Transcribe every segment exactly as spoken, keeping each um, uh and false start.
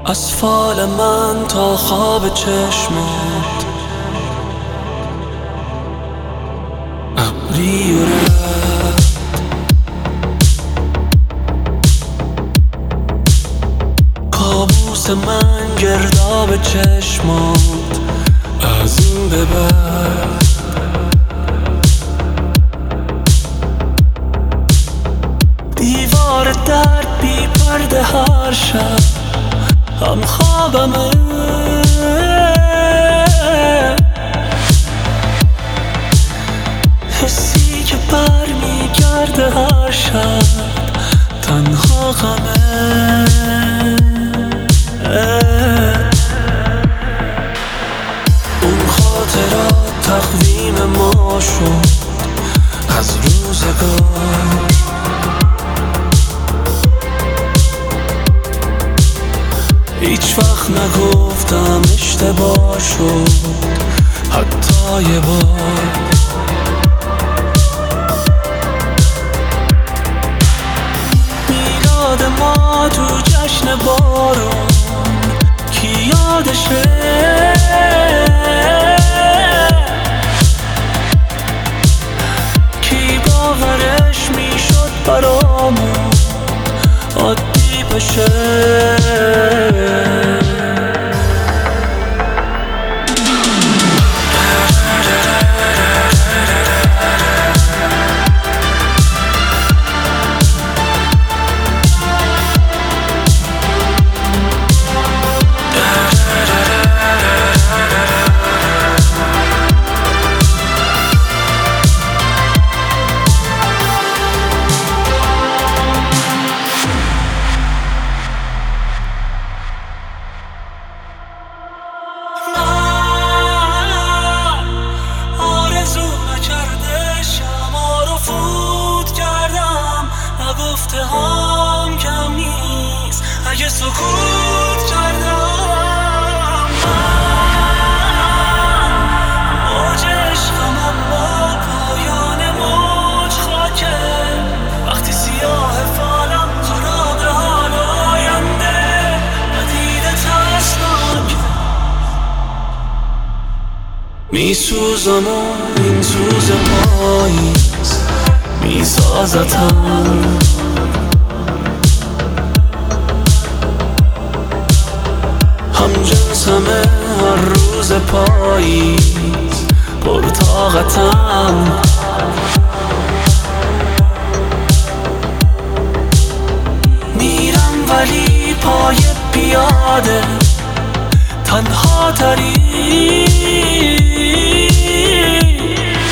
از فال من تا خواب چشمت ابری و رد کابوس من گرداب چشمات از این به بعد دیوار درد بی پرده هر شب هم خوابمه حسی که بر میگرده هر شب تنها غمه اون خاطرات تقویم ما شد از روزگار هیچ وقت نگفتم اشتباه شد حتی یه بار میلاد ما تو جشن بارون کی یادشه کی باورش میشد برامون عادی بشه گفته هم کم نیست اگه سکوت کردم من موج عشقم اما پایان موج خاکه وقتی سیاه فالم خراب حال آینده ندیده ترسناک میسوزم و این سوز پاییز میسازتم هم جنسمه هر روز پاییز پرطاقتم میرم ولی پای پیاده تنها تری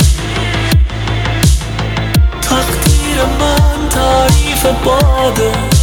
تقدیر من تعریف باده